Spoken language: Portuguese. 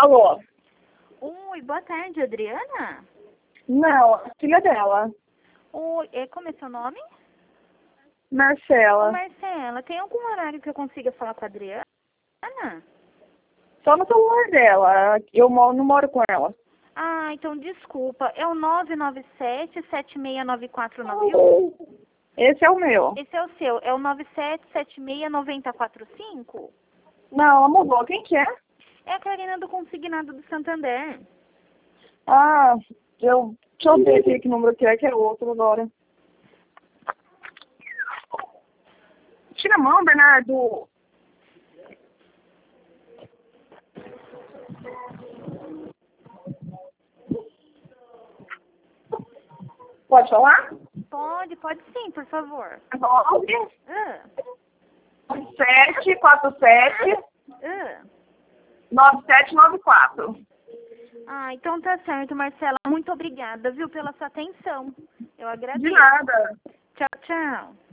Alô? Oi, boa tarde, Adriana? Não, a filha dela. Oi, como é seu nome? Marcela. Marcela, tem algum horário que eu consiga falar com a Adriana? Só no celular dela. Eu não moro com ela. Ah, então desculpa. É o 997-769491? Esse é o meu. Esse é o seu. É o 97769045? Não, ela mudou. Quem que é? É a Karina do Consignado do Santander. Ah, deixa eu ver aqui que número que é outro agora. Tira a mão, Bernardo. Pode falar? Pode sim, por favor. 9 Ah, 747 ah. 9794. Ah, então tá certo, Marcela. Muito obrigada, viu, pela sua atenção. Eu De agradeço. nada. Tchau, tchau.